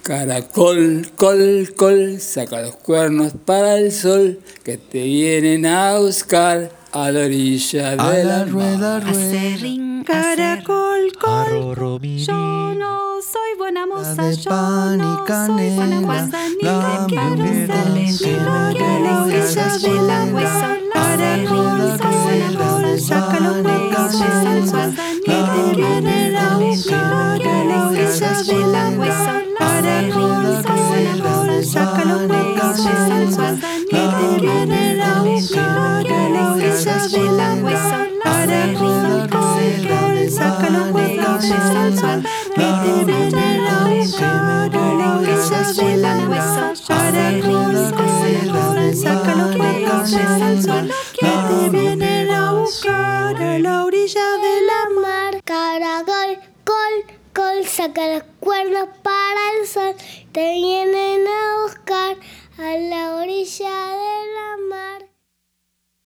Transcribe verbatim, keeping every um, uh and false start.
Caracol, col, col, saca los cuernos para el sol, que te vienen a buscar a la orilla A de la la rueda, mar. rueda. Caracol, col, Arroro, mi yo niño. no soy buena moza, de yo pan y no soy canela, buena guasa, ni la te quiero mujer ser, ni que lo me quiero la orilla de la huesa. Caracol, caracol, saca los huevos al sol, ni te quiero ir a buscar a la orilla de la huesa. Caracol, caracol, saca los huevos al sol, ni te quiero ir a buscar a la orilla de la huesa. Caracol, caracol, saca los huevos al sol, ni te quiero ir a buscar a la orilla de la huesa. Caracol, caracol, saca los huevos al sol, que te vienen a buscar a la orilla de la mar. Caracol, col, col, saca los cuernos para el sol, te vienen a buscar